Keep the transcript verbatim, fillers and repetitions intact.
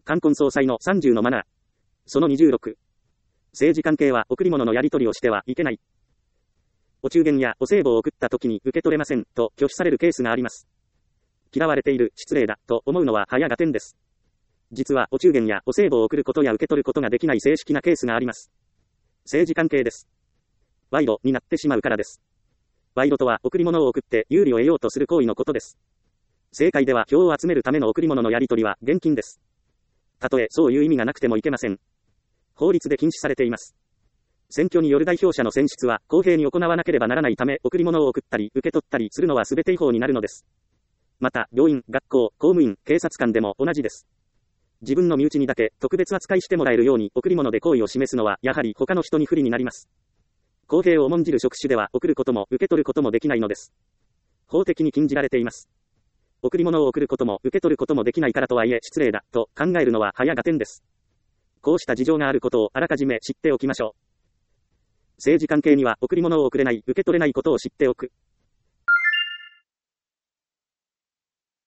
冠婚葬祭のさんじゅうのマナー。そのにじゅうろく。政治関係は贈り物のやり取りをしてはいけない。お中元やお歳暮を送った時に受け取れませんと拒否されるケースがあります。嫌われている、失礼だと思うのは早がてんです。実はお中元やお歳暮を送ることや受け取ることができない正式なケースがあります。政治関係です。賄賂になってしまうからです。賄賂とは贈り物を送って有利を得ようとする行為のことです。政界では票を集めるための贈り物のやり取りは現金です。たとえそういう意味がなくてもいけません。法律で禁止されています。選挙による代表者の選出は公平に行わなければならないため、贈り物を送ったり受け取ったりするのは全て違法になるのです。また、病院、学校、公務員、警察官でも同じです。自分の身内にだけ特別扱いしてもらえるように贈り物で好意を示すのはやはり他の人に不利になります。公平を重んじる職種では贈ることも受け取ることもできないのです。法的に禁じられています。贈り物を贈ることも受け取ることもできないからとはいえ失礼だと考えるのは早がてんです。こうした事情があることをあらかじめ知っておきましょう。政治関係には贈り物を贈れない、受け取れないことを知っておく。